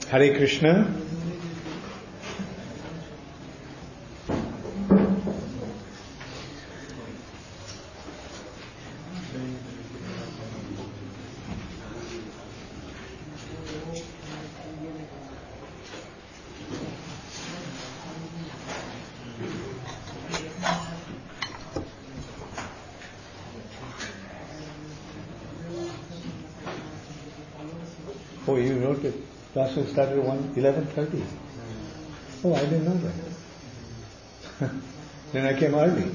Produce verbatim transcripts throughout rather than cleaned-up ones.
Hare Krishna. Oh, you wrote it. Class will start at one eleven thirty. Oh, I didn't know that. Then I came early.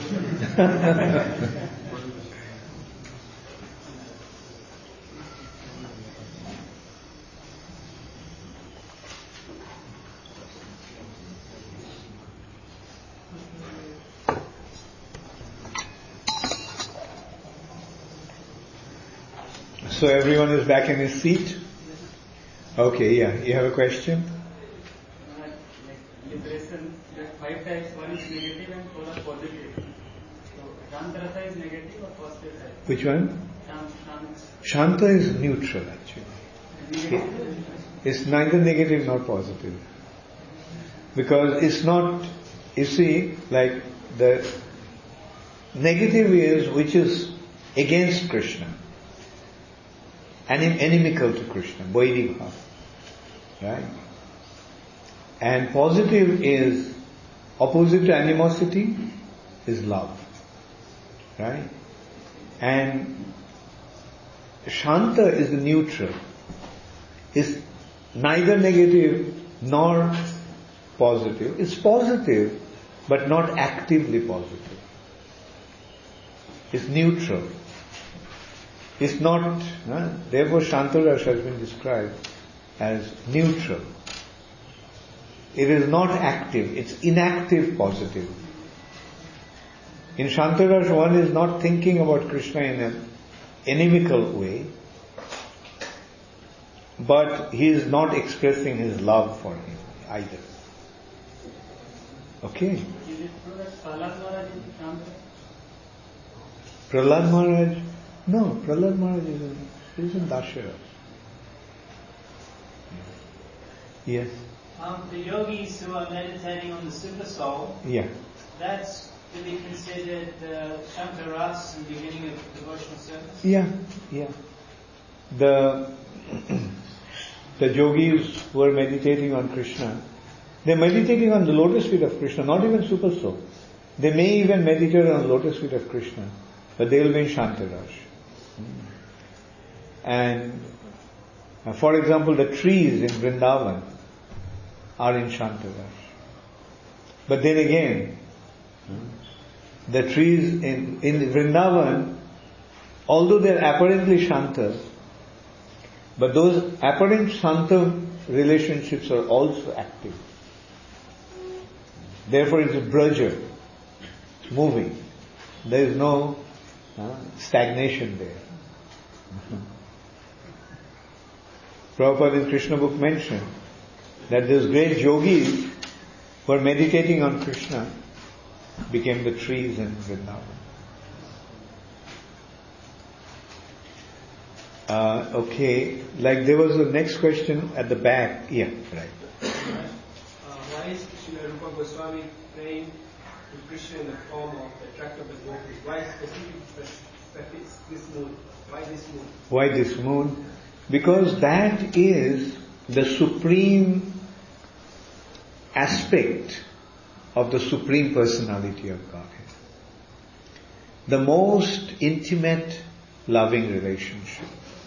So everyone is back in his seat? Okay, yeah. You have a question? Uh, like listen, there are five types. One is negative and four are positive. So Shantarasa is negative or positive type? Which one? Shant, Shanta is neutral actually. Negative. It's neither negative nor positive. Because it's not, you see, like the negative is which is against Krishna. Anim- inimical to Krishna, Vairi Bhava. Right? And positive is opposite to animosity is love. Right? And Shanta is the neutral. It's neither negative nor positive. It's positive, but not actively positive. It's neutral. It's not, huh? Therefore Shantarasa has been described as neutral. It is not active, it's inactive positive. In Shantarasa one is not thinking about Krishna in an inimical way, but he is not expressing his love for him either. Okay? Is it true that Prahlad Maharaj is Shanta? Prahlad Maharaj, no, Prahlad Maharaj is in, is in Dashara. Yes. Um, the yogis who are meditating on the super soul, Yeah. that's to be considered uh, Shankaras in the beginning of devotional service? Yeah, yeah. The the yogis who are meditating on Krishna, they're meditating on the lotus feet of Krishna, not even super soul. They may even meditate on the lotus feet of Krishna, but they will be in Shantaraj. And uh, for example, the trees in Vrindavan are in Shantaraj. But then again, the trees in, in Vrindavan, although they're apparently Shanta, but those apparent Shanta relationships are also active. Therefore it's a braja, it's moving. There is no uh, stagnation there. Prabhupada in Krishna book mentioned that those great yogis who are meditating on Krishna became the trees in Vrindavan. Uh, okay, like there was a next question at the back. Yeah, right. Uh, why is Srila Rupa Goswami praying to Krishna in the form of the tract of the gopis? Why specifically this moon? Why this moon? Why this moon? Because that is the supreme aspect of the Supreme Personality of Godhead. The most intimate, loving relationship.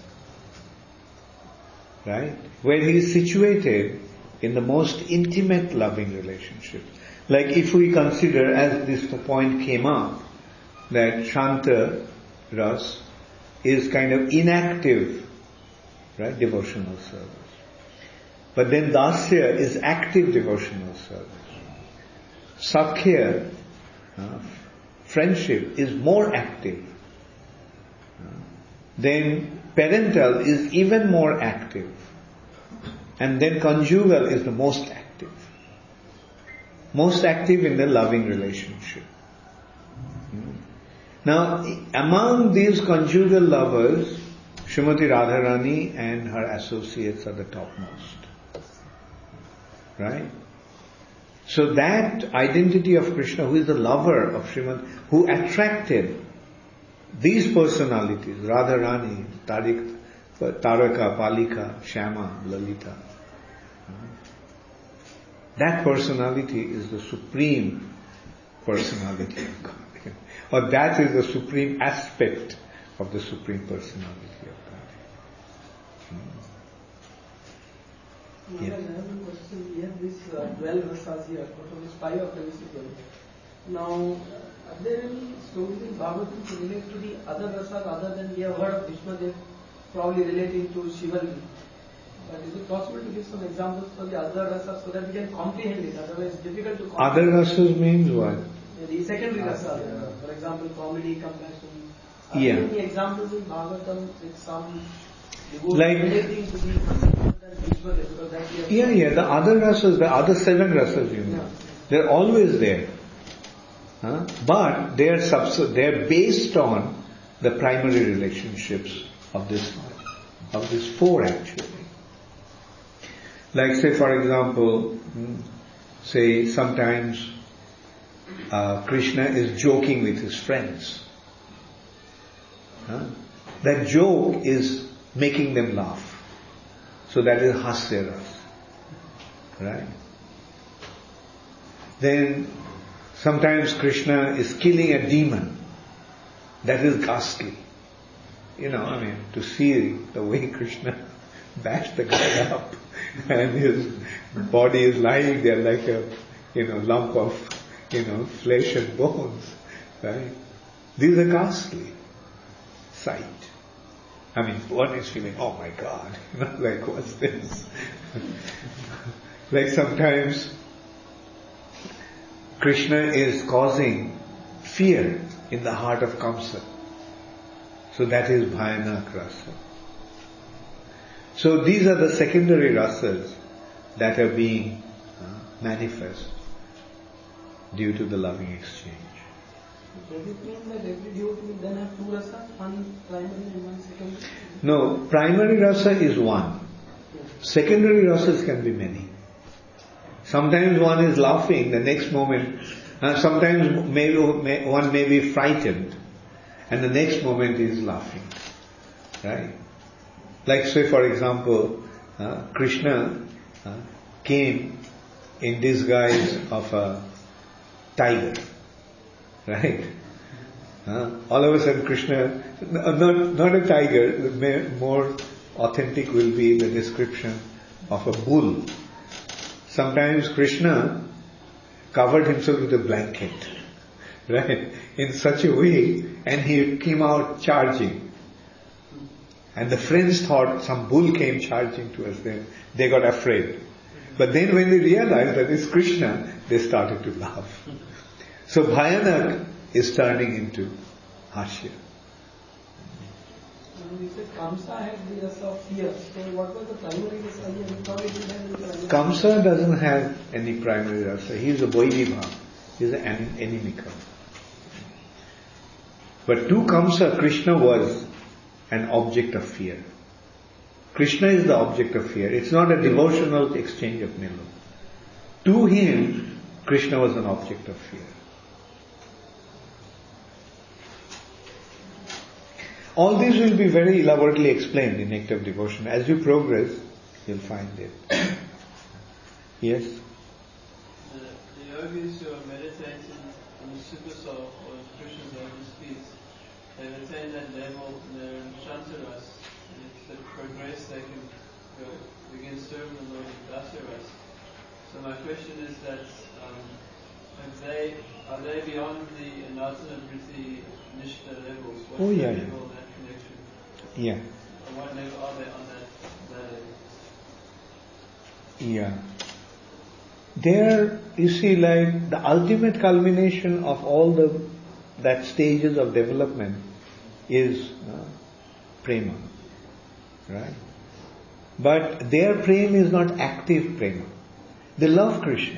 Right? Where he is situated in the most intimate, loving relationship. Like if we consider, as this point came up, that Shanta Ras is kind of inactive, right, devotional service. But then Dasya is active devotional service. Sakhya, uh, friendship, is more active. Uh, then parental is even more active. And then conjugal is the most active. Most active in the loving relationship. Hmm. Now, among these conjugal lovers, Srimati Radharani and her associates are the topmost. Right? So that identity of Krishna, who is the lover of Srimad, who attracted these personalities, Radharani, Tarik, Taraka, Palika, Shyama, Lalita. That personality is the supreme personality of God. Or that is the supreme aspect of the supreme personality of God. Hmm. Yeah. I have a question. We have this uh, twelve rasas here, out of which five are permissible. Now, uh, are there any stories in Bhagavatam to relate to the other rasas other than we have heard of Vishmadev, probably relating to Shivalli? But is it possible to give some examples for the other rasas so that we can comprehend it? Otherwise, it's difficult to comprehend. Other rasas means what? The secondary rasas, yeah. For example, comedy, compassion. Are Yeah. there any examples in Bhagavatam with some devotion Like- relating to the other than Vishmadev? Because that we have Yeah, yeah, the other rasas, the other seven rasas, you know, Yeah. they're always there. Huh? But they are subs- they are based on the primary relationships of this, of this four actually. Like say for example, hmm, say sometimes uh, Krishna is joking with his friends. Huh? That joke is making them laugh. So that is hasya ras. Right? Then sometimes Krishna is killing a demon. That is ghastly. You know, I mean, to see the way Krishna bashed the guy up and his body is lying there like a, you know, lump of, you know, flesh and bones. Right? These are ghastly sight. I mean, one is feeling, oh my God, you know, like what's this? Like sometimes Krishna is causing fear in the heart of Kamsa. So that is Bhayanak rasa. So these are the secondary rasas that are being uh, manifest due to the loving exchange. Does it mean that every devotee will then have two rasas, one primary and one secondary? No, primary rasa is one. Secondary rasas can be many. Sometimes one is laughing, the next moment, uh, sometimes may, may, one may be frightened, and the next moment is laughing. Right? Like say for example, uh, Krishna uh, came in disguise of a tiger. Right? Uh, all of a sudden Krishna, not, not a tiger, more authentic will be the description of a bull. Sometimes Krishna covered himself with a blanket, right, in such a way, and he came out charging. And the friends thought some bull came charging to us, then they got afraid. But then when they realized that it's Krishna, they started to laugh. So Bhayanak is turning into Hashya. You said Kamsa had the rasa of fear. So what was the primary rasa here? We thought it would have the primary. Kamsa doesn't have any primary rasa. He is a Vaidibha. He is an Animika. But to Kamsa, Krishna was an object of fear. Krishna is the object of fear. It's not a devotional exchange of Nilu. To him, Krishna was an object of fear. All these will be very elaborately explained in Nectar of Devotion. As you progress, you'll find it. Yes? The, the yogis who are meditating on the Super Soul or Krishna's own speech, they've attained that level, they're in Shantaras, and if they progress, they can go, begin serving the Lord in Dasaras. So my question is that, um, if they, are they beyond the Anatana Vritti Nishta levels? What's Oh, the yeah, level yeah. of that connection? Yeah. Or what level are they on that ladder? Yeah. There, you see, like the ultimate culmination of all the that stages of development is uh, prema, right? But their prema is not active prema. They love Krishna.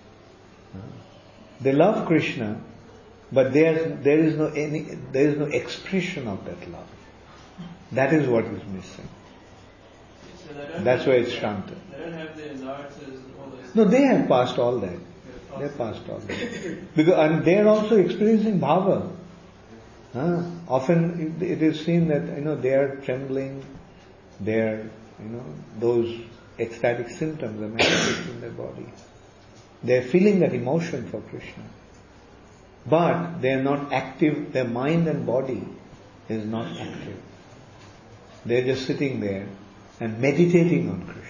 They love Krishna, but there there is no any there is no expression of that love. That is what is missing. So they don't That's have- why it's Shanta. They don't have the narratas and all those. No, they have passed all that. They have passed all that. Because, and they are also experiencing bhava. Huh? Often it, it is seen that, you know, they are trembling, they are, you know, those ecstatic symptoms are manifest in their body. They are feeling that emotion for Krishna. But they are not active, their mind and body is not active. They are just sitting there and meditating on Krishna.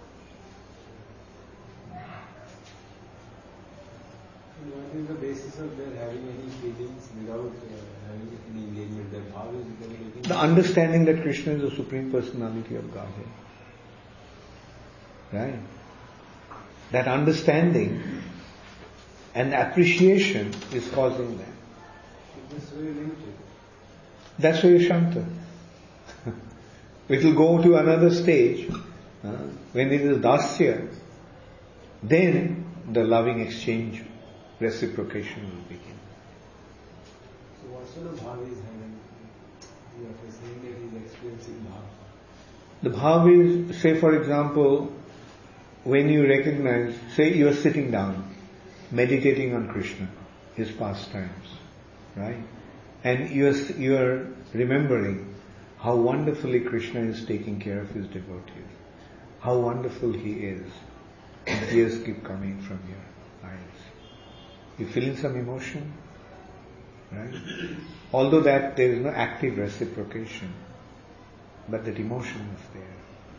What is the basis of their having any feelings without uh, having any engagement? Their bhava is very making The understanding that Krishna is the Supreme Personality of Godhead. Right? That understanding and appreciation is causing that. It is very limited. That's why Shanta. It will go to another stage. Uh, when it is Dasya, then the loving exchange, reciprocation will begin. So what sort of bhava is having? You are saying that he is experiencing bhava. The bhava is, say for example, when you recognize, say you are sitting down, meditating on Krishna, his pastimes, right? And you are, you are remembering how wonderfully Krishna is taking care of his devotees, how wonderful he is, and tears keep coming from your eyes. You feeling some emotion, right? Although that there is no active reciprocation, but that emotion is there.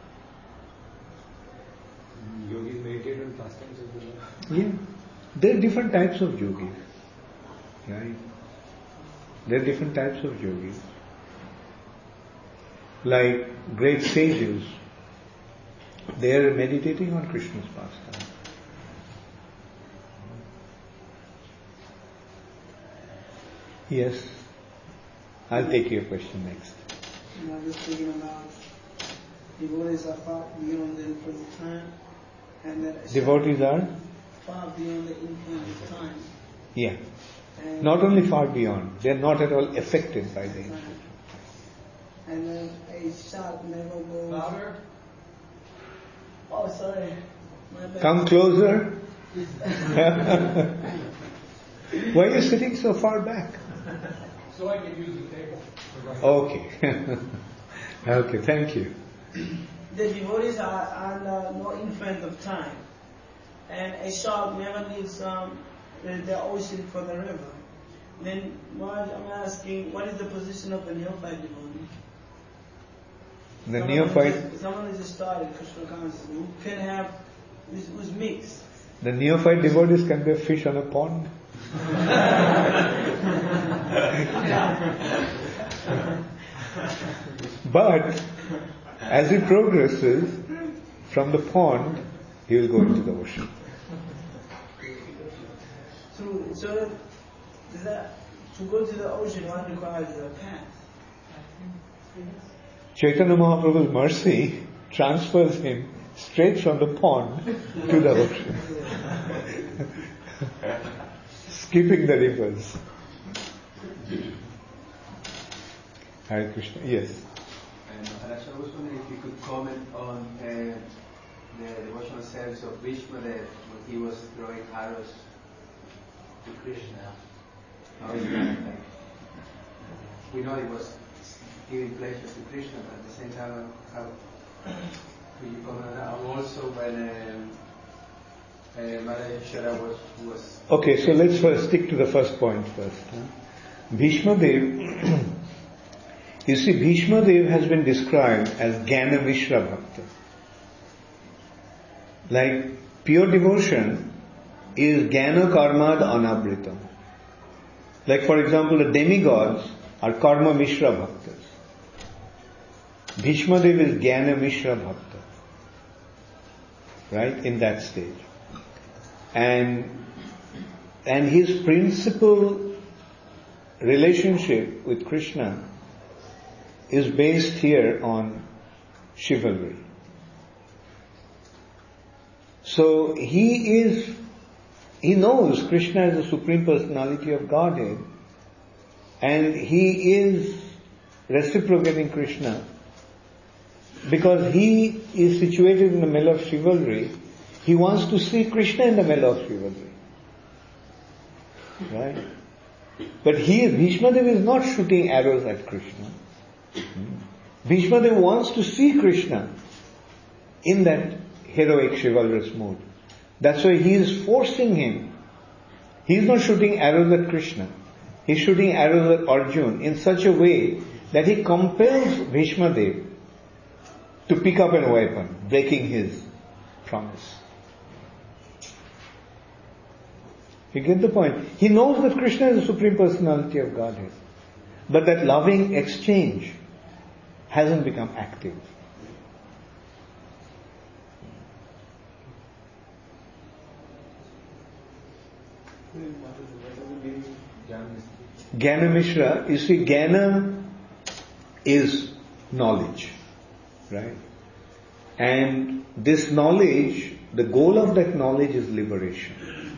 Yogis meditate on pastimes of the Lord. Yeah. There are different types of yogis. Right? There are different types of yogis. Like great sages, they are meditating on Krishna's pastime. Yes. I'll take your question next. And I was thinking about devotees are far beyond the influence of time, and that Devotees are? far beyond the influence of time. Yeah. And Not only far beyond, they are not at all affected by the influence. And then a shot never goes. Louder? Oh, sorry. My bad. Come closer. Why are you sitting so far back? So I can use the table. Okay. Okay, thank you. The devotees are under no influence of time, and a shark never leaves um, the, the ocean for the river. Then, what I'm asking, what is the position of the neophyte devotee? The Someone neophyte, who just- someone who just started Krishna consciousness, who can have, who's, who's mixed. the neophyte devotees can be a fish on a pond. But as he progresses from the pond, he will go into the ocean. So, so does that, to go to the ocean, one requires a path. Chaitanya Mahaprabhu's mercy transfers him straight from the pond to the ocean. Skipping the rivers. Hare Krishna. Yes. And Maharaj, I was wondering if you could comment on uh, the devotional service of Bhishmadev when he was throwing arrows to Krishna. How is that like? We know it was giving pleasure to Krishna, but at the same time, how could you comment on that? And also when um, uh, Mother Yashoda was, was... Okay, so let's first stick to the first point first. Huh? Bhishma Dev, you see, Bhishma Dev has been described as Jnana Mishra Bhakta. Like pure devotion is Jnana Karmad Anabritam. Like for example, the demigods are Karma Mishra Bhaktas. Bhishma Dev is Jnana Mishra Bhakta. Right? In that stage. And, and his principal relationship with Krishna is based here on chivalry. So he is, he knows Krishna is the Supreme Personality of Godhead, and he is reciprocating Krishna because he is situated in the middle of chivalry, he wants to see Krishna in the middle of chivalry. Right? But he, Bhishma Dev is not shooting arrows at Krishna. Bhishma Dev wants to see Krishna in that heroic chivalrous mood. That's why he is forcing him. He is not shooting arrows at Krishna. He is shooting arrows at Arjuna in such a way that he compels Bhishma Dev to pick up a weapon, breaking his promise. You get the point? He knows that Krishna is the Supreme Personality of Godhead. But that loving exchange hasn't become active. Jnana Mishra, you see, Jnana is knowledge, right? And this knowledge, the goal of that knowledge is liberation.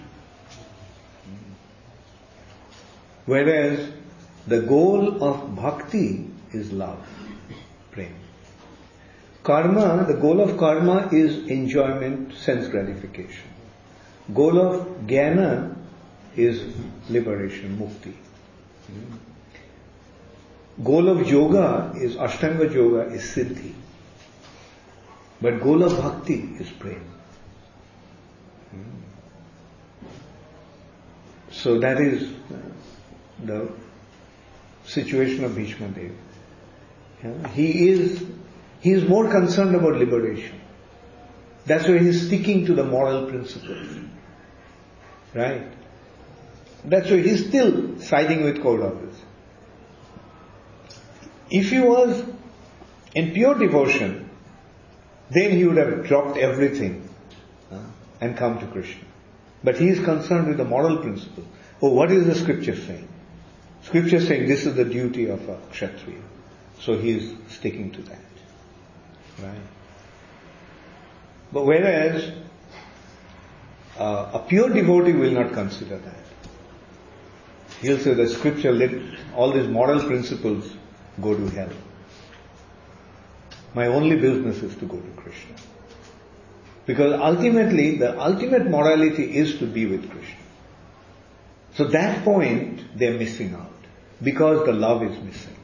Whereas the goal of bhakti is love, prema. Karma, the goal of karma is enjoyment, sense gratification. Goal of jnana is liberation, mukti. Goal of yoga is, Ashtanga yoga is siddhi. But goal of bhakti is prema. So that is the situation of Bhishma Dev. Yeah? He is he is more concerned about liberation. That's why he is sticking to the moral principles. Right? That's why he is still siding with Kauravas. If he was in pure devotion, then he would have dropped everything uh, and come to Krishna. But he is concerned with the moral principle. Oh, what is the scripture saying? Scripture is saying this is the duty of a Kshatriya. So he is sticking to that. Right? But whereas uh, a pure devotee will not consider that. He'll say the scripture, let all these moral principles go to hell. My only business is to go to Krishna. Because ultimately, the ultimate morality is to be with Krishna. So that point, they're missing out. Because the love is missing.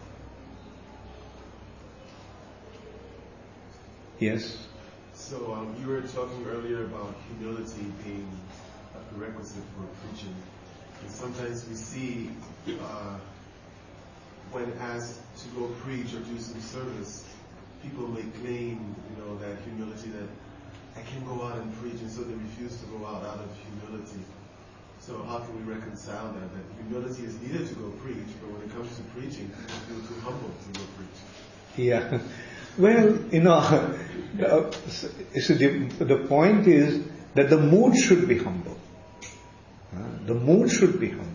Yes? So um, you were talking earlier about humility being a prerequisite for preaching. And sometimes we see uh, when asked to go preach or do some service, people may claim, you know, that humility, that I can go out and preach, and so they refuse to go out out of humility. So how can we reconcile that? That humility is needed to go preach, but when it comes to preaching, people feel too humble to go preach. Yeah. Well, you know, so the, the point is that the mood should be humble. The mood should be humble.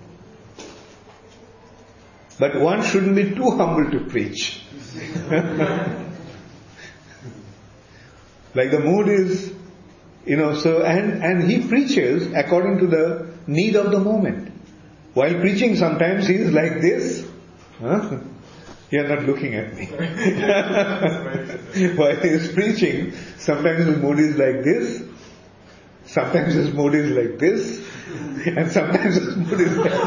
But one shouldn't be too humble to preach. Like the mood is, you know, so, and, and he preaches according to the need of the moment. While preaching sometimes he is like this. Huh? You are not looking at me. While he is preaching, sometimes his mood is like this, sometimes his mood is like this, and sometimes his mood is like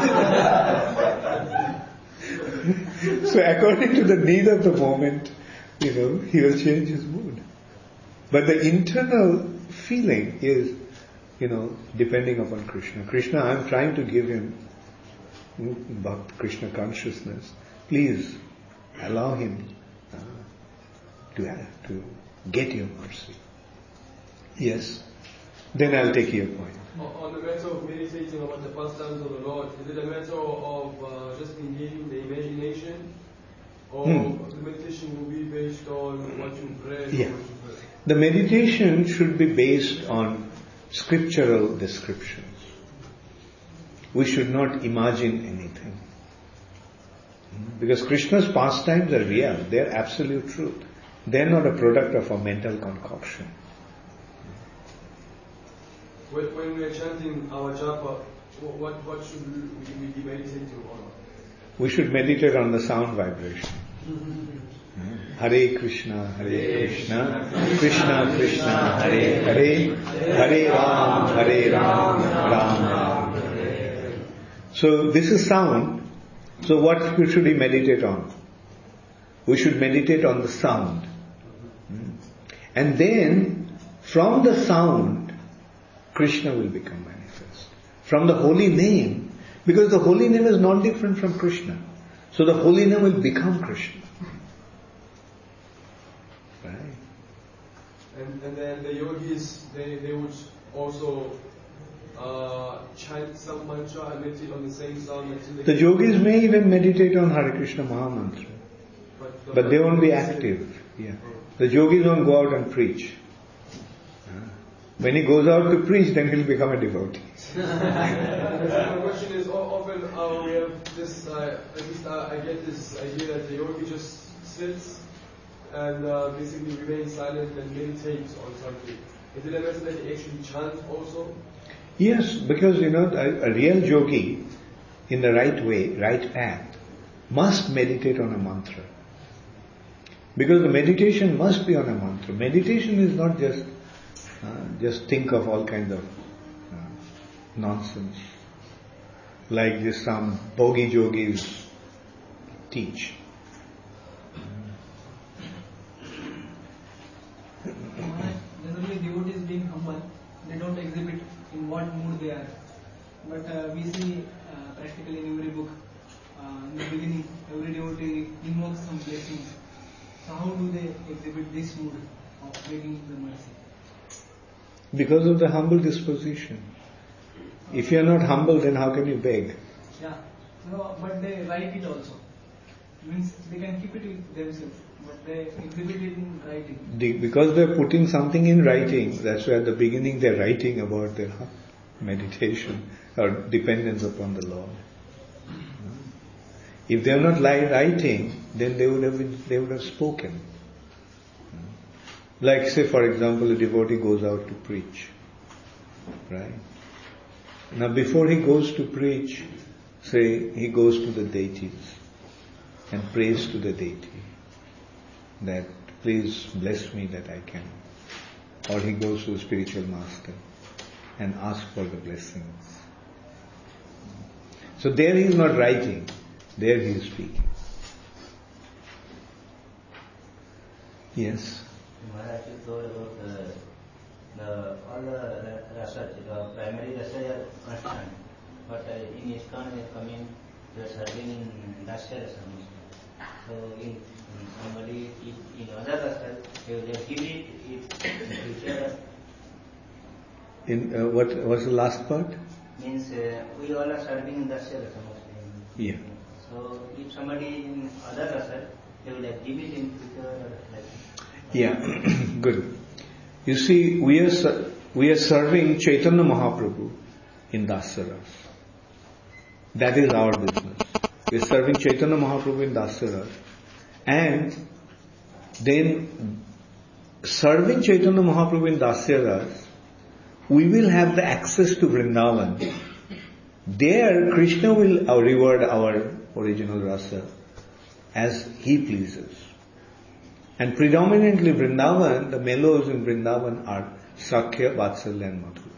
this. So according to the need of the moment, you know, he will change his mood. But the internal feeling is, you know, depending upon Krishna. Krishna, I am trying to give him Bhakti Krishna consciousness. Please allow him uh, to uh, to get your mercy. Yes. Then I'll take your point. On the matter of meditating about the pastimes of the Lord, is it a matter of uh, just engaging the imagination, or hmm. the meditation will be based on what you read? Yeah. Or what you read? The meditation should be based on scriptural descriptions. We should not imagine anything. Because Krishna's pastimes are real. They are absolute truth. They are not a product of a mental concoction. When, when we are chanting our japa, what, what should we, we be meditating on? We should meditate on the sound vibration. Hare Krishna, Hare Krishna, Krishna Krishna, Hare Hare, Hare Ram, Hare Ram, Ram Ram, Hare Hare. So this is sound. So what should we meditate on? We should meditate on the sound. And then from the sound, Krishna will become manifest. From the holy name, because the holy name is not different from Krishna. So the holy name will become Krishna. Right? And, and then the yogis, they, they would also uh, chant some mantra and meditate on the same sound. Until The yogis may even meditate on Hare Krishna Mahamantra. But, the, but they won't be active. Yeah. The yogis won't go out and preach. When he goes out to preach, then he'll become a devotee. The question is, often uh, we have this, uh, at least uh, I get this idea that the yogi just sits and uh, basically remains silent and meditates on something. Is it a message that he actually chant also? Yes, because you know, a, a real yogi, in the right way, right path, must meditate on a mantra. Because the meditation must be on a mantra. Meditation is not just uh, just think of all kinds of uh, nonsense, like this some bogi yogis teach. Generally, devotees being humble, they don't exhibit in what mood they are. But uh, we see uh, practically in every book, uh, in the beginning, every devotee invokes some blessings. So how do they exhibit this mood of begging the mercy? Because of the humble disposition. If you are not humble, then how can you beg? Yeah. So, but they write it also. Means they can keep it with themselves, but they exhibit it in writing. The, because they are putting something in writing, that's why at the beginning they are writing about their meditation or dependence upon the Lord. If they are not like writing, then they would have been, they would have spoken. Like say for example, a devotee goes out to preach, right? Now before he goes to preach, say he goes to the deities and prays to the deity that please bless me that I can. Or he goes to a spiritual master and asks for the blessings. So there he is not writing, there he is speaking. Yes? Maharaj, you told about the, the all the rasas, the primary rasas are constant, but uh, in ISKCON is coming, they are serving dasya rasa. So in, in somebody, in, in other rasas, they will give it in future. In uh, what was the last part? Means uh, we all are serving dasya rasa mostly. Yeah. So if somebody in other rasas, they will give it in future like. Yeah, good. You see, we are we are serving Chaitanya Mahaprabhu in Dasaras. That is our business. We are serving Chaitanya Mahaprabhu in Dasaras, and then serving Chaitanya Mahaprabhu in Dasaras, we will have the access to Vrindavan. There, Krishna will reward our original rasa as he pleases. And predominantly Vrindavan, the mellows in Vrindavan are Sakhya, Vatsalya and Madhura.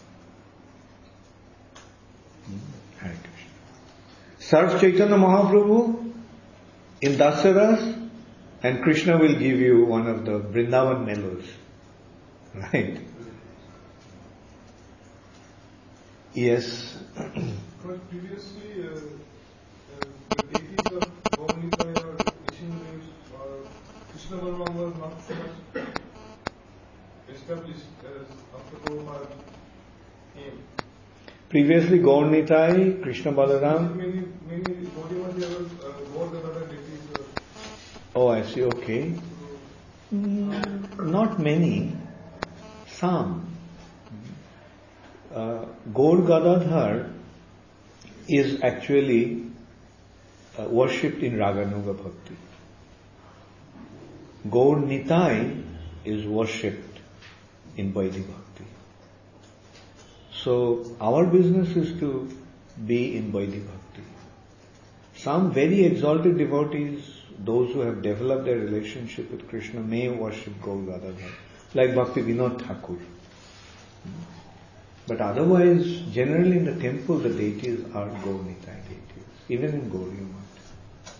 Hare Krishna. Serve Chaitanya Mahaprabhu in Dasaras and Krishna will give you one of the Vrindavan mellows. Right? Yes. But previously, uh, uh, the deities of Gauranitai or Vishnu or Krishna Balaram was not so much established as after Prabhupada came. Previously, Gauranitai, Krishna Balaram. Many, many Gaudiya there was uh, more than other deities. Uh, oh, I see. Okay. Mm, not many. Some. Uh, Gaur Gadadhar is actually uh, worshipped in Raganuga Bhakti. Gaur Nitai is worshipped in Vaidhi Bhakti. So our business is to be in Vaidhi Bhakti. Some very exalted devotees those who have developed their relationship with Krishna may worship Gaur Gadadhar, like Bhakti Vinod Thakur. But otherwise, generally in the temple, the deities are Gaur Nitai deities, even in Gauriya Math.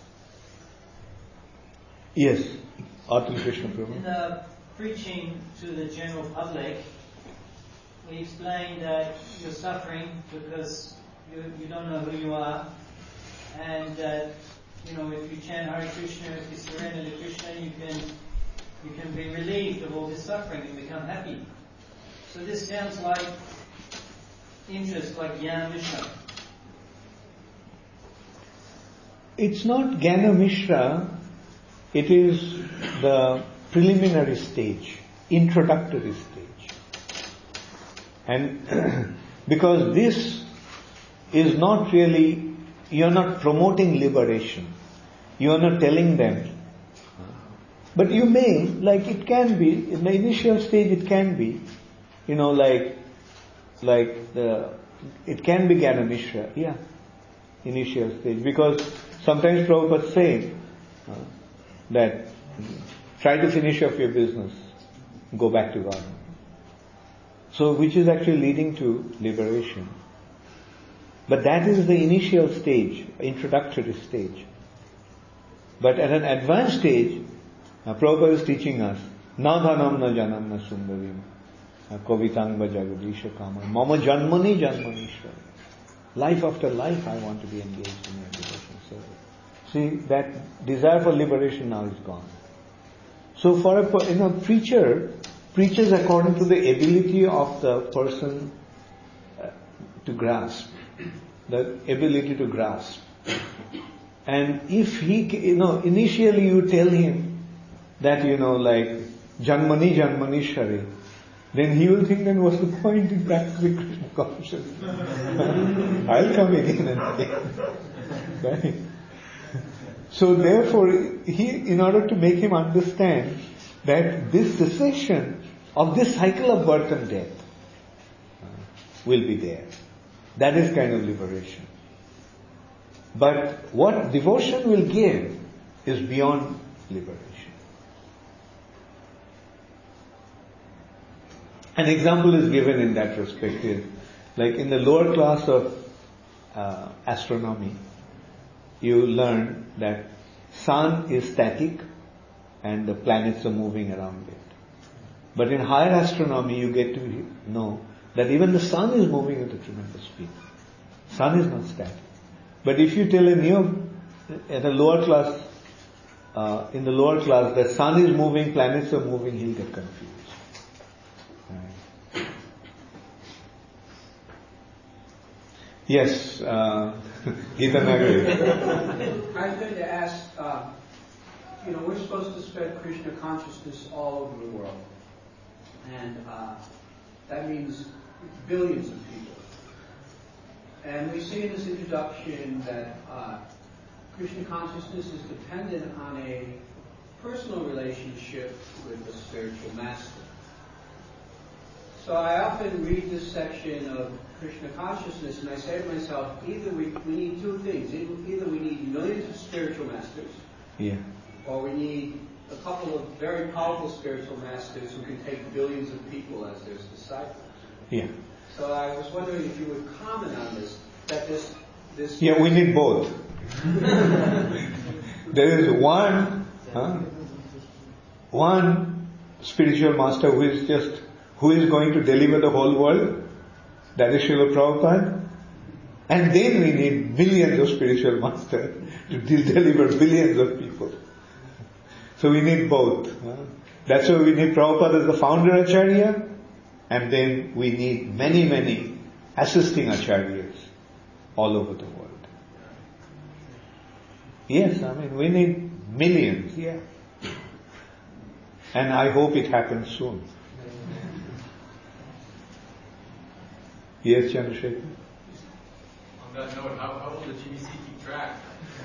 Yes, Atul Krishna Prabhu. In the preaching to the general public, we explained that you're suffering because you, you don't know who you are, and that, you know, if you chant Hare Krishna, if you surrender to Krishna, you can you can be relieved of all this suffering and become happy. So this sounds like interest, like Jnana Mishra. It's not Jnana Mishra, it is the preliminary stage, introductory stage. And because this is not really, you are not promoting liberation. You are not telling them. But you may, like it can be, in the initial stage it can be, you know, like, like the, it can be Jnana Mishra, yeah, initial stage. Because sometimes Prabhupada say uh, that try to finish off your business, go back to God. So which is actually leading to liberation. But that is the initial stage, introductory stage. But at an advanced stage, uh, Prabhupada is teaching us, na dhanam na janam na sundarim, kovitangva jagadisha kama, mama janmani janmanishwari. Life after life I want to be engaged in a devotional service. See, that desire for liberation now is gone. So for a, you know, preacher, preaches according to the ability of the person uh, to grasp. The ability to grasp. And if he, you know, initially you tell him that, you know, like, Janmani Janmanishwari, then he will think, then what's the point in practicing Krishna consciousness? I'll come again and again. Right? So therefore, he, in order to make him understand that this cessation of this cycle of birth and death uh, will be there. That is kind of liberation. But what devotion will give is beyond liberation. An example is given in that perspective. Like in the lower class of uh, astronomy, you learn that sun is static and the planets are moving around it. But in higher astronomy, you get to know that even the sun is moving at a tremendous speed. Sun is not static. But if you tell a neo, at a lower class, uh, in the lower class, the sun is moving, planets are moving, he'll get confused. Right. Yes, uh, Gita Nagari. I was going to ask, uh, you know, we're supposed to spread Krishna consciousness all over the world. And uh, that means billions of people. And we see in this introduction that uh, Krishna consciousness is dependent on a personal relationship with the spiritual master. So I often read this section of Krishna consciousness and I say to myself, either we, we need two things. Either we need millions of spiritual masters, yeah, or we need a couple of very powerful spiritual masters who can take billions of people as their disciples. Yeah. So I was wondering if you would comment on this, that this... this yeah, we need both. There is one, huh, one spiritual master who is just, who is going to deliver the whole world, that is Srila Prabhupada. And then we need millions of spiritual masters to deliver billions of people. So we need both. Huh? That's why we need Prabhupada as the founder Acharya, and then we need many, many assisting Acharyas all over the world. Yes, I mean, we need millions, yeah. And I hope it happens soon. Yes, Chandrasekhar? On that note, how, how will the G B C keep track?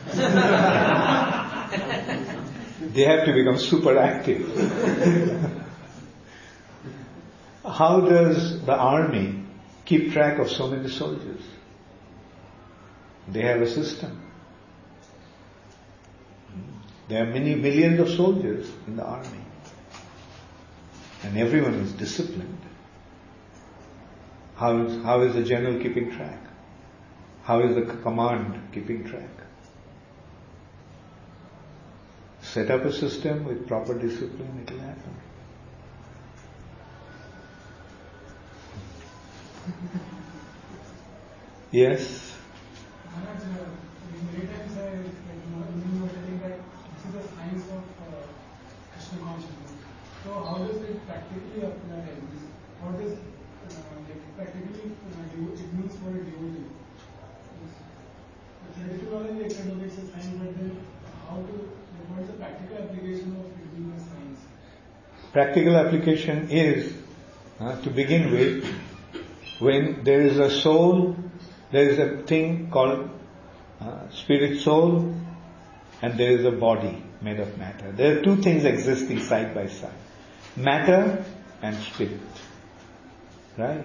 They have to become super active. How does the army keep track of so many soldiers? They have a system. There are many millions of soldiers in the army. And everyone is disciplined. How is, how is the general keeping track? How is the command keeping track? Set up a system with proper discipline, it will happen. Yes? Maharaj, uh, many times I, like, you were telling that this is the science of uh, Krishna consciousness. So how does it practically apply this? How does uh, like practically uh, do, it means for a devotee? The traditional knowledge is academics and science, but then how to, like, what is the practical application of it being a science? Practical application is, uh, to begin with, when there is a soul, there is a thing called uh, spirit soul, and there is a body made of matter. There are two things existing side by side. Matter and spirit. Right?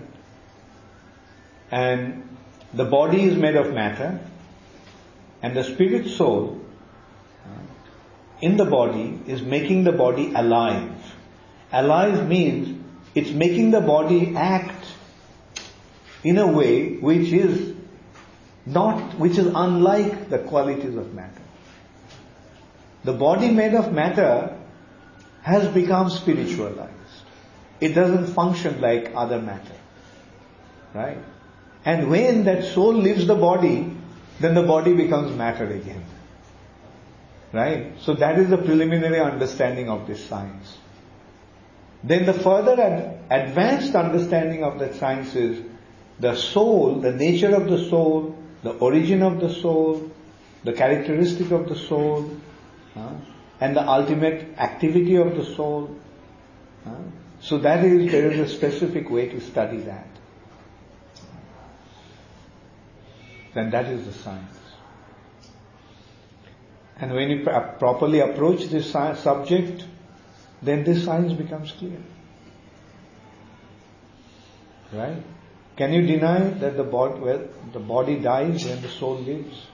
And the body is made of matter, and the spirit soul uh, in the body is making the body alive. Alive means it's making the body act in a way which is not, which is unlike the qualities of matter. The body made of matter has become spiritualized. It doesn't function like other matter. Right? And when that soul leaves the body, then the body becomes matter again. Right? So that is the preliminary understanding of this science. Then the further ad- advanced understanding of that science is the soul, the nature of the soul, the origin of the soul, the characteristic of the soul, uh, and the ultimate activity of the soul. Uh, so that is, there is a specific way to study that. Then that is the science. And when you pr- properly approach this science subject, then this science becomes clear. Right? Can you deny that the body, well, the body dies when the soul lives?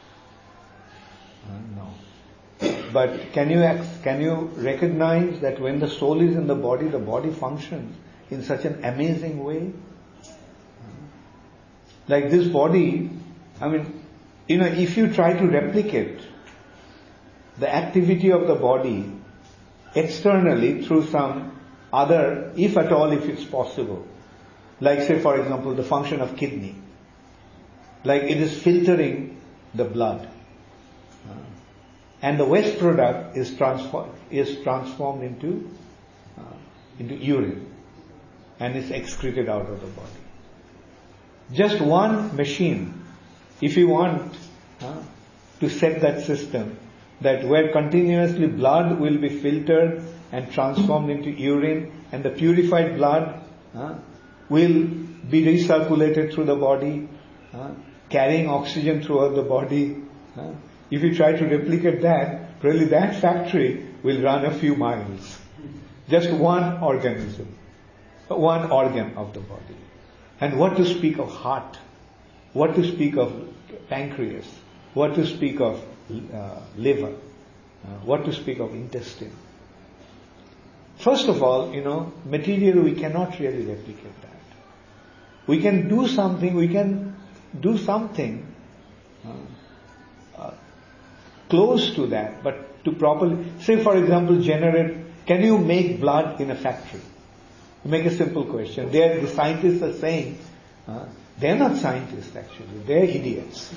Uh, no. But can you ex- can you recognize that when the soul is in the body, the body functions in such an amazing way? Uh, like this body, I mean, you know, if you try to replicate the activity of the body externally through some other, if at all, if it's possible, like say for example the function of kidney, like it is filtering the blood, uh, and the waste product is transformed is transformed into uh, into urine and is excreted out of the body. Just one machine, if you want uh, to set that system, that where continuously blood will be filtered and transformed into urine, and the purified blood uh, will be recirculated through the body, uh, carrying oxygen throughout the body. Uh, if you try to replicate that, really that factory will run a few miles. Just one organism, one organ of the body. And what to speak of heart, what to speak of pancreas, what to speak of uh, liver, uh, what to speak of intestine. First of all, you know, material we cannot really replicate that. We can do something, we can do something uh, uh, close to that, but to properly, say for example, generate, can you make blood in a factory? Make a simple question. There, the scientists are saying, uh, they're not scientists actually, they're idiots.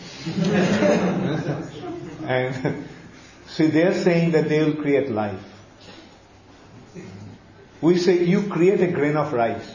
And see, they're saying that they will create life. We say, you create a grain of rice.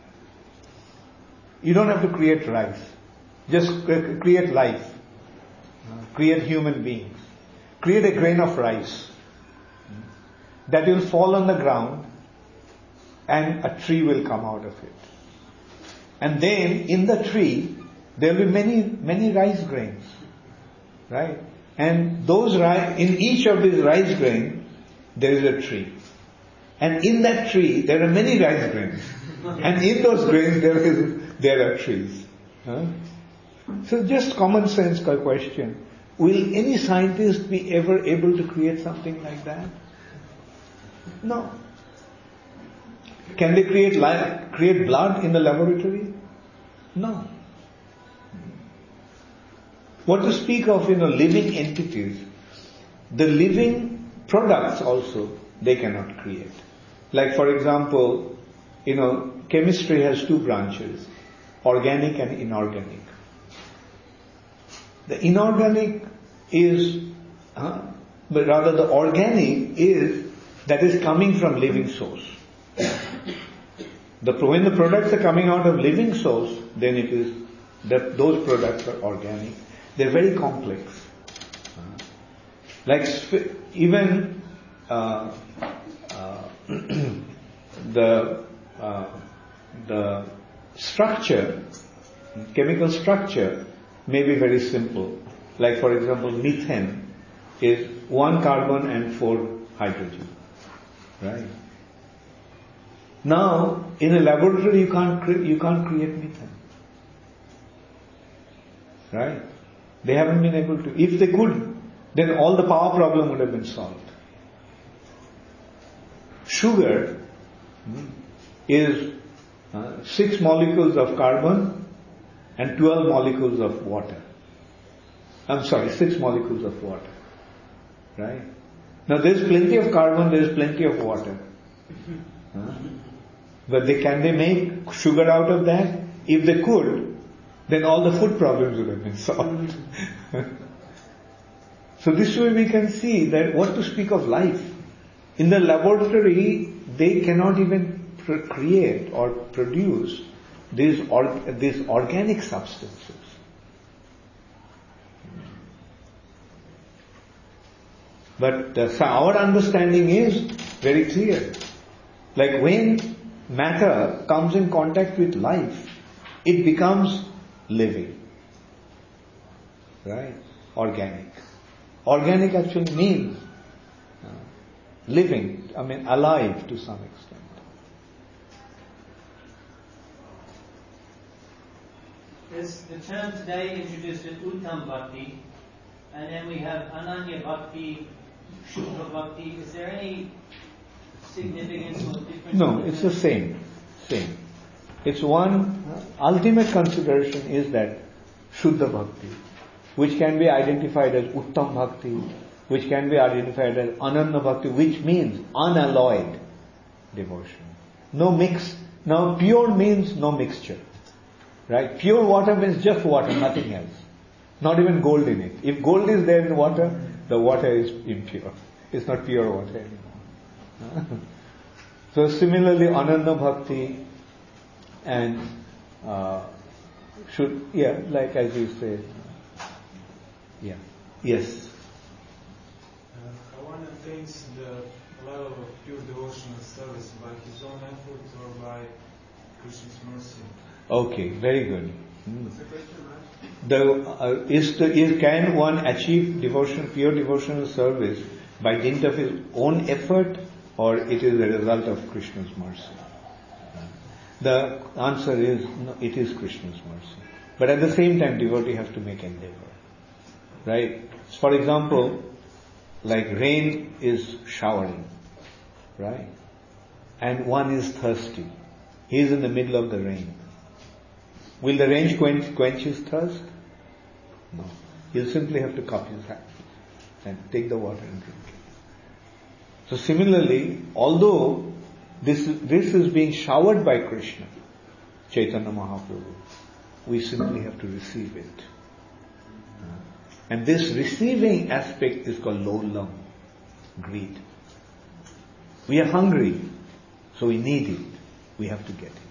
You don't have to create rice. Just create life. Create human beings. Create a grain of rice that will fall on the ground and a tree will come out of it. And then in the tree there will be many, many rice grains. Right? And those rice, in each of these rice grains there is a tree. And in that tree there are many rice grains. And in those grains there is there are trees. Huh? So just common sense question. Will any scientist be ever able to create something like that? No. Can they create life, create blood in the laboratory? No. What to speak of, you know, living entities? The living products also they cannot create. Like for example, you know, chemistry has two branches, organic and inorganic. The inorganic is, uh, but rather the organic is that is coming from living source. The, when the products are coming out of living source, then it is that those products are organic. They're very complex. Uh, like sp- even uh, uh, the uh, the structure, chemical structure may be very simple. Like for example, methane is one carbon and four hydrogen, right? Now, in a laboratory, you can't cre- you can't create methane, right? They haven't been able to. If they could, then all the power problem would have been solved. Sugar is uh, six molecules of carbon and twelve molecules of water. I'm sorry, six molecules of water, right? Now there's plenty of carbon, there's plenty of water. Huh? But they, can they make sugar out of that? If they could, then all the food problems would have been solved. So this way we can see that what to speak of life. In the laboratory, they cannot even pr- create or produce these, or, these organic substances. But uh, so our understanding is very clear. Like when matter comes in contact with life, it becomes living. Right? Organic. Organic actually means uh, living, I mean alive to some extent. This, the term today introduced as Uttam Bhakti, and then we have Ananya Bhakti, Shubha Bhakti. Is there any significance or difference? No, it's the same. Same. It's one, uh, ultimate consideration is that Shuddha Bhakti, which can be identified as Uttam Bhakti, which can be identified as Ananya Bhakti, which means unalloyed devotion. No mix. Now pure means no mixture. Right? Pure water means just water, nothing else. Not even gold in it. If gold is there in the water, the water is impure. It's not pure water anymore. So similarly, Ananya Bhakti and uh, should, yeah, like as you say, yeah, yes. Uh, how one attains the level of pure devotional service, by his own effort or by Krishna's mercy? Okay, very good. Hmm. What's the question, right? The, uh, is the, is, can one achieve devotion, pure devotional service by dint of his own effort, or it is a result of Krishna's mercy? The answer is, no, it is Krishna's mercy. But at the same time, devotee has to make endeavor. Right? For example, like rain is showering. Right? And one is thirsty. He is in the middle of the rain. Will the rain quench, quench his thirst? No. He'll simply have to cup his hand and take the water and drink it. So similarly, although this, this is being showered by Krishna, Chaitanya Mahaprabhu, we simply have to receive it. And this receiving aspect is called lolam, greed. We are hungry, so we need it. We have to get it.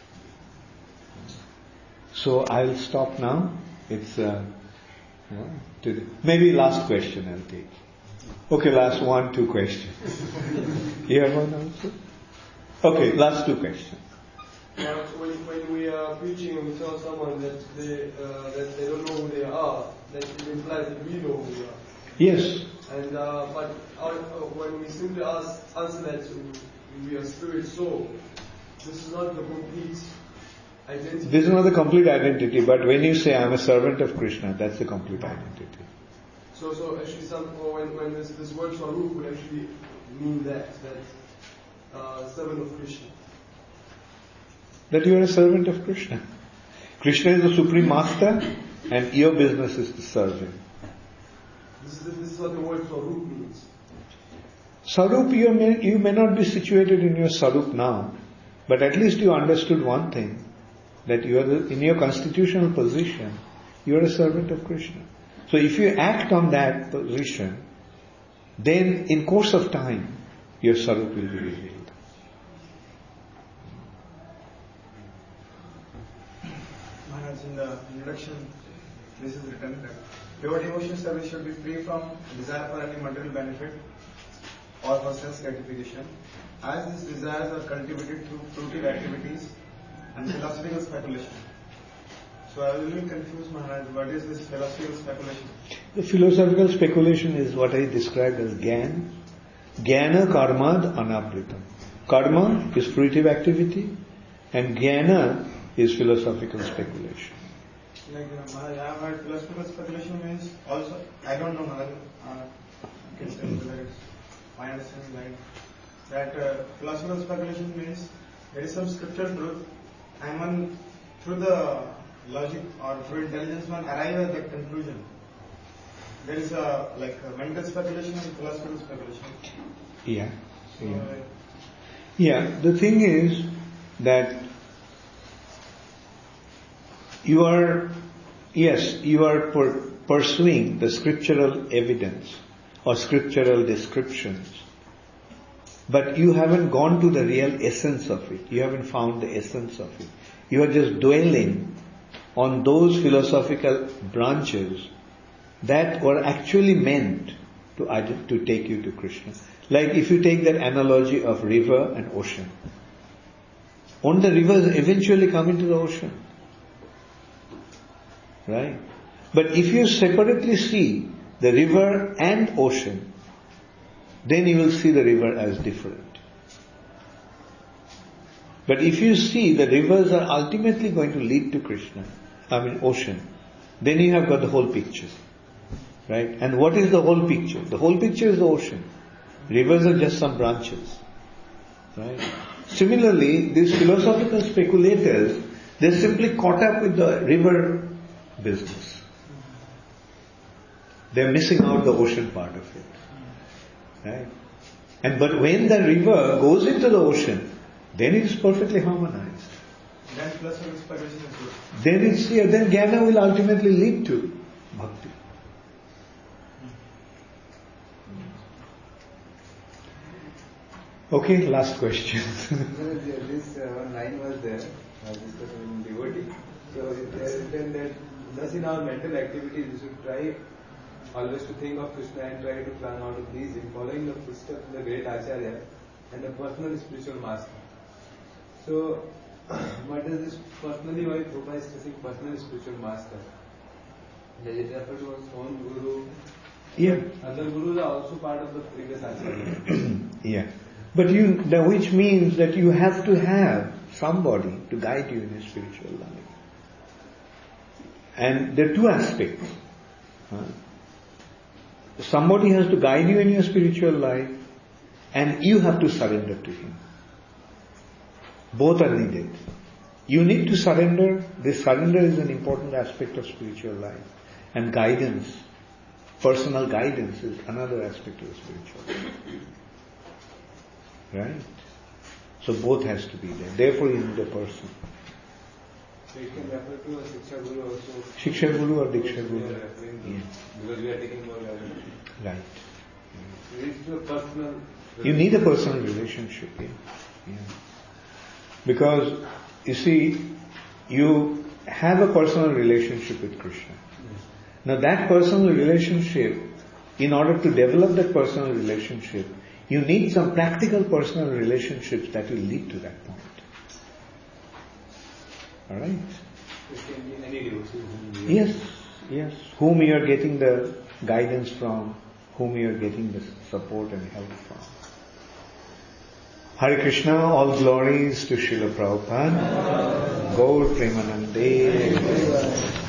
So I'll stop now. It's uh, yeah, to, maybe last question I'll take. Okay, last one, two questions. You have one also? Okay, last two questions. Uh, when, when we are preaching and we tell someone that they uh, that they don't know who they are, that it implies that we know who we are. Yes. And uh, but our, uh, when we simply ask, answer that we are spirit soul, this is not the complete identity. This is not the complete identity, but when you say I'm a servant of Krishna, that's the complete identity. So, so actually, some or when when this, this word Swarup would actually mean that that uh, servant of Krishna. That you are a servant of Krishna. Krishna is the supreme master, and your business is to serve him. This is this is what the word Swarup means. Sarup, you may, you may not be situated in your Sarup now, but at least you understood one thing, that you are the, in your constitutional position, you are a servant of Krishna. So if you act on that position, then in course of time, your Sarup will be revealed. Maharaj, in the introduction, this is written that pure devotion service should be free from desire for any material benefit or for sense gratification, as these desires are cultivated through fruitive activities and philosophical speculation. So I was a little confused, Maharaj. What is this philosophical speculation? The philosophical speculation is what I described as Gyan. Jnana karmad anabritam. Karma is fruitive activity and Jnana is philosophical speculation. Like, uh, Maharaj, I have heard philosophical speculation means also, I don't know, Maharaj, uh, you can tell me whether it's my understanding right, that uh, philosophical speculation means there is some scriptural truth and one, through the logic or through intelligence, one arrive at that conclusion. There is a like a mental speculation and philosophical speculation. Yeah. So, Yeah. uh, Yeah. The thing is that you are, yes, you are per- pursuing the scriptural evidence or scriptural descriptions, but you haven't gone to the real essence of it. You haven't found the essence of it. You are just dwelling on those philosophical branches that were actually meant to, to take you to Krishna. Like if you take that analogy of river and ocean. Won't the rivers eventually come into the ocean? Right? But if you separately see the river and ocean, then you will see the river as different. But if you see the rivers are ultimately going to lead to Krishna, I mean ocean, then you have got the whole picture. Right? And what is the whole picture? The whole picture is the ocean. Rivers are just some branches. Right? Similarly, these philosophical speculators, they're simply caught up with the river business. They're missing out the ocean part of it. Right? And but when the river goes into the ocean, then it is perfectly harmonized. then philosophical speculation is good. Then it's yeah, then Jnana will ultimately lead to bhakti. Okay, last question. This uh, one line was there, uh, discussed in devotee. So it is written that thus in our mental activities we should try always to think of Krishna and try to climb out of these in following the footsteps of the great Acharya and the personal spiritual master. So what is this personally, why Prabhupada is stressing personal spiritual master? Does it refer to one's own guru? Yeah. Other gurus are also part of the previous Acharya. Yeah. But you, which means that you have to have somebody to guide you in your spiritual life. And there are two aspects. Huh? Somebody has to guide you in your spiritual life, and you have to surrender to him. Both are needed. You need to surrender. This surrender is an important aspect of spiritual life. And guidance, personal guidance is another aspect of spiritual life. Right? So both has to be there. Therefore you need a person. So it can refer to a Shiksha Guru also. Shiksha Guru or Diksha Guru. Yeah. Because we are taking more guidance. Right. So it's a personal. You need a personal relationship. Yeah. Yeah. Because, you see, you have a personal relationship with Krishna. Now that personal relationship, in order to develop that personal relationship, you need some practical personal relationships that will lead to that point. Alright? It can be any devotee. Yes, yes. Whom you are getting the guidance from, whom you are getting the support and help from. Hare Krishna, all glories to Srila Prabhupada. Gaur Premanande.